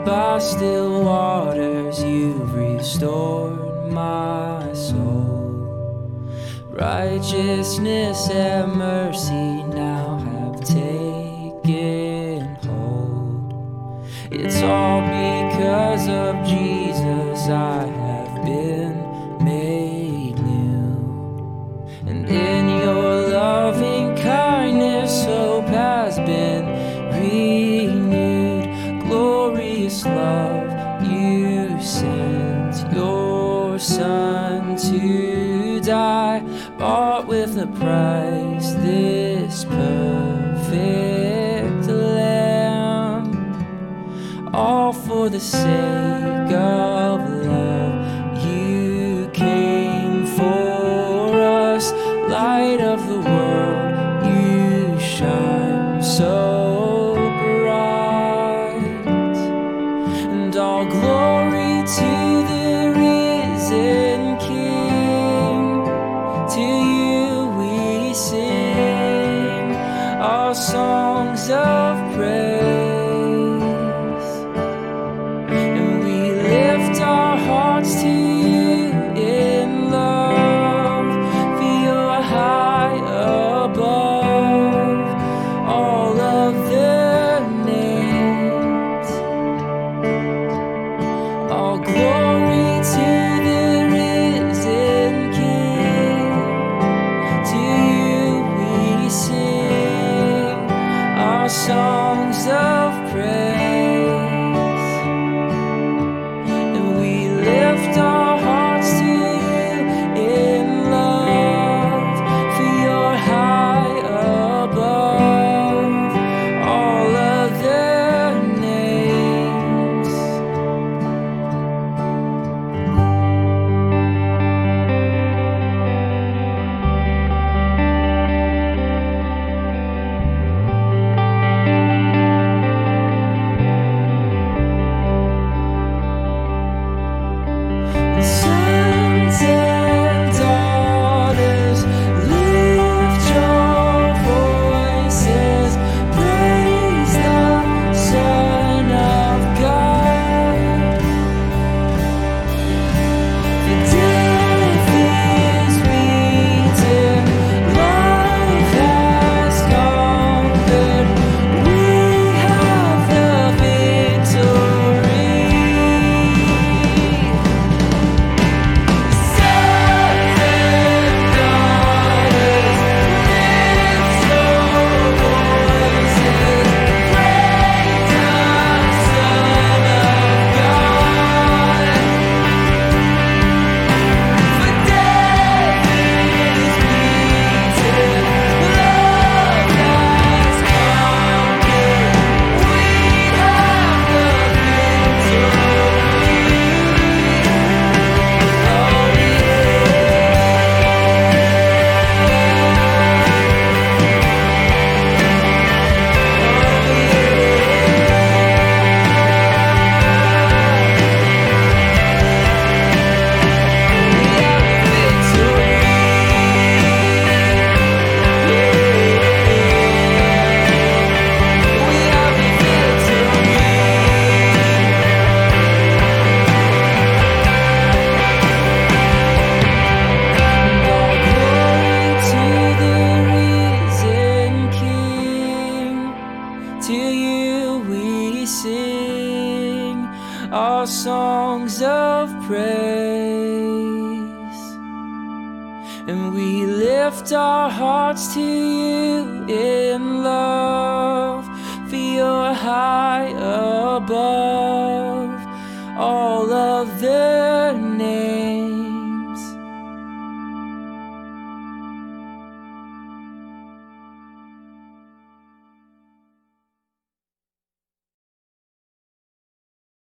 by still waters, you've restored my soul. Righteousness and mercy now have taken hold. It's all because of Jesus I have been made new. And in your loving kindness hope has been renewed. Glorious love, you sent your Son to die, bought with a price, this perfect Lamb, all for the sake of love. You came for us, light of the world, you shine so bright. And all glory to the risen King, to you we sing our songs of praise. To you in love, for you're high above all of the names. All glory to the risen King, to you we sing our songs of praise. Lift our hearts to you in love, for you're high above all other names. Sons and daughters, lift your voices, praise the Son of God. The death is beaten, love has conquered, we have the victory. To you we sing our songs of praise, and we lift our hearts to you in love, for you're high above all of the names.